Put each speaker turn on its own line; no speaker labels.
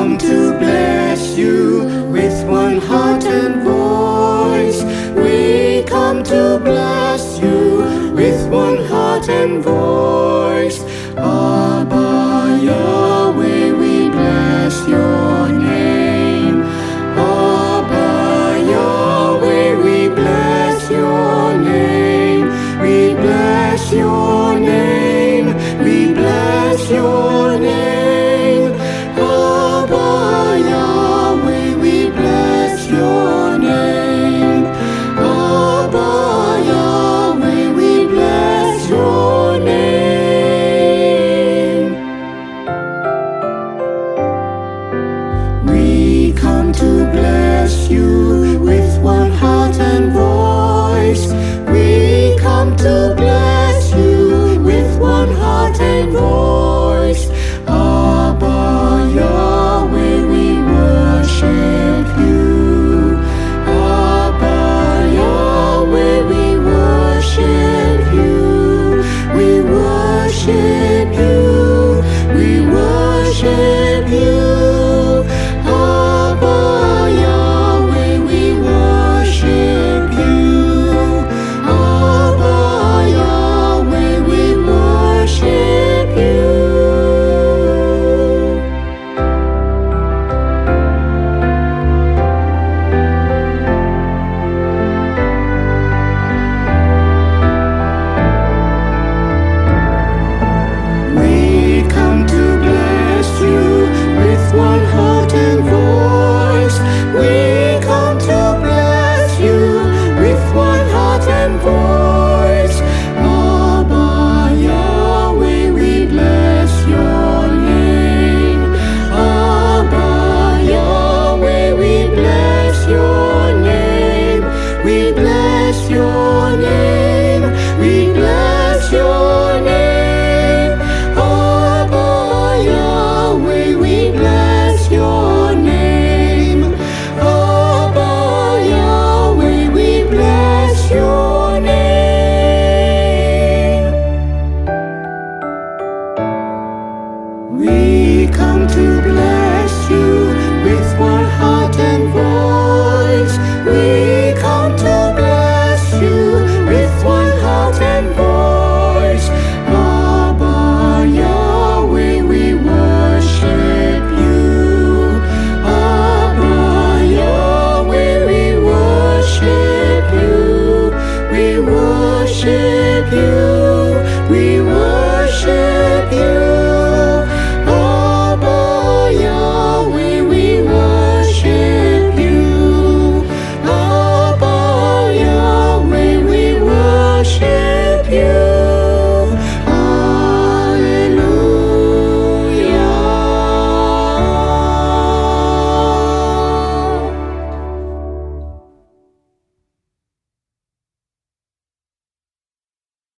come to bless you with one heart and voice. We come to bless you with one heart and voice. Abba Yahweh, we bless your name. Abba Yahweh, we bless your name. We bless your name. We bless your name. Abba Yahweh, we bless your name. Abba Yahweh, we bless your name. We come to bless you with